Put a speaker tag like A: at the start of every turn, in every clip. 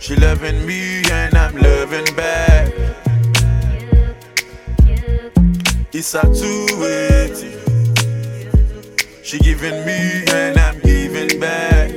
A: She loving me and I'm loving back. It's a two-way thing. She giving me and I'm giving back.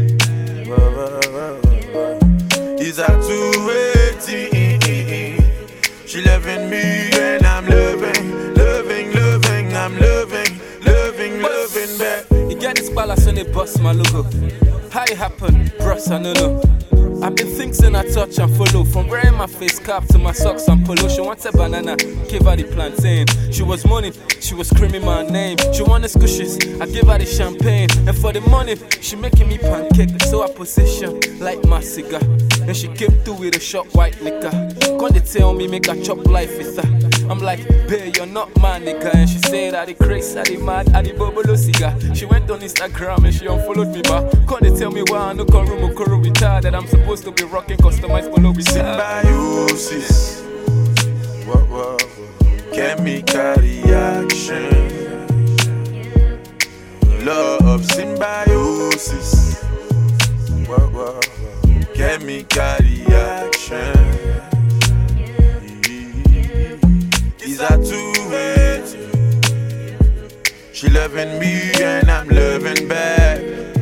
A: It's a two-way thing. She loving me and I'm loving, loving, loving. I'm loving, loving, loving back.
B: You get this balance on the bus, my logo. How it happen, bros, I don't know. I've been thinking I touch and follow. From wearing my face cap to my socks and polo. She wants a banana, give her the plantain. She was moaning, she was screaming my name. She wanted squishes, I give her the champagne. And for the money, she making me pancake. So I position like my cigar. Then she came through with a short white liquor. Quand they tell me make a chop life with her, I'm like, babe, you're not my nigga. And she said I the crazy, I the mad, I the bubble cigar. She went on Instagram and she unfollowed me back. Quand they tell me why I no come room with her, that I'm supposed to be rocking customized polo with her.
A: Symbiosis, chemical reaction. Love symbiosis, chemical reaction. These are two-way. She loving me and I'm loving back.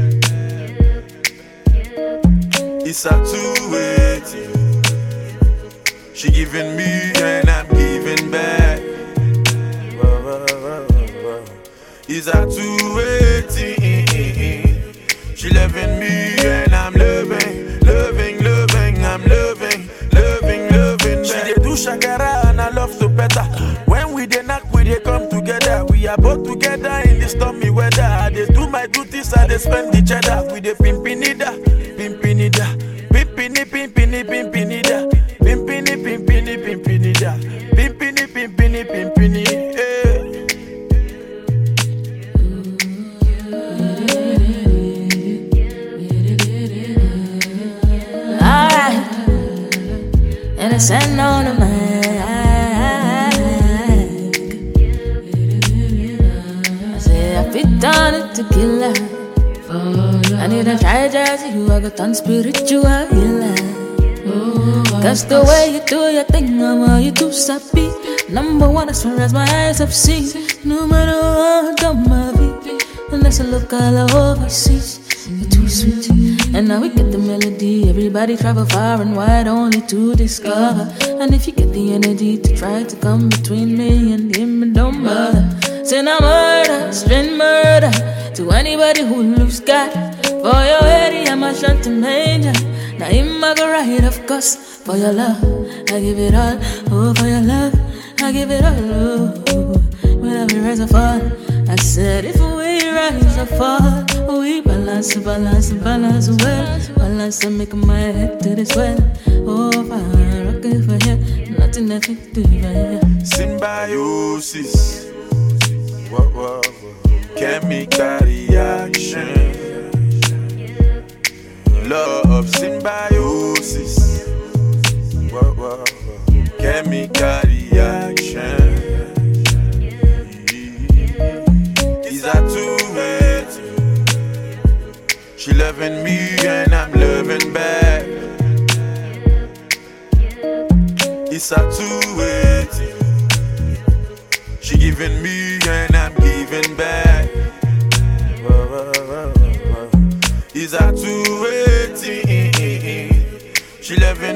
A: It's a two-way thing. She giving me and I'm giving back. It's a two-way thing. She loving me and I'm loving, loving, loving. I'm loving, loving, loving back. She dey do shakara and I love to better. When we dey knock, we dey come together. We are both together in the stormy weather. I dey do my duties, I dey spend the cheddar. We dey pimpinida, pimpinida, pimpini, pimpini, pimpinida, pimpini, pimpini, pimpinida, pimpini, pimpini, pimpini.
C: And I send on the mic. I say I fit on it to kill her. I need a try to you, I got on spiritual healer. Cause the way you do your thing, I'm all you do sappy. Number one as far as my eyes have seen. No matter what on my feet, unless I look all overseas. You're too sweet. And now we get the melody. Everybody travel far and wide only to discover. And if you get the energy to try to come between me and him, and don't bother. Say now murder, straight murder to anybody who looks God. For your head, I'm a shot to manger. Now him I go right, of course. For your love, I give it all. Oh, for your love, I give it all. Oh, whenever we rise or fall, I said if we rise or fall, we balance, balance, balance well. Balance and make my head to this well. Oh, fire, rockin' for here, nothing effective here.
A: Symbiosis, chemical reaction. Love symbiosis, chemical reaction. These are two-way. She loving me and I'm loving back. It's a two-way thing. She giving me and I'm giving back. It's a two-way thing. She loving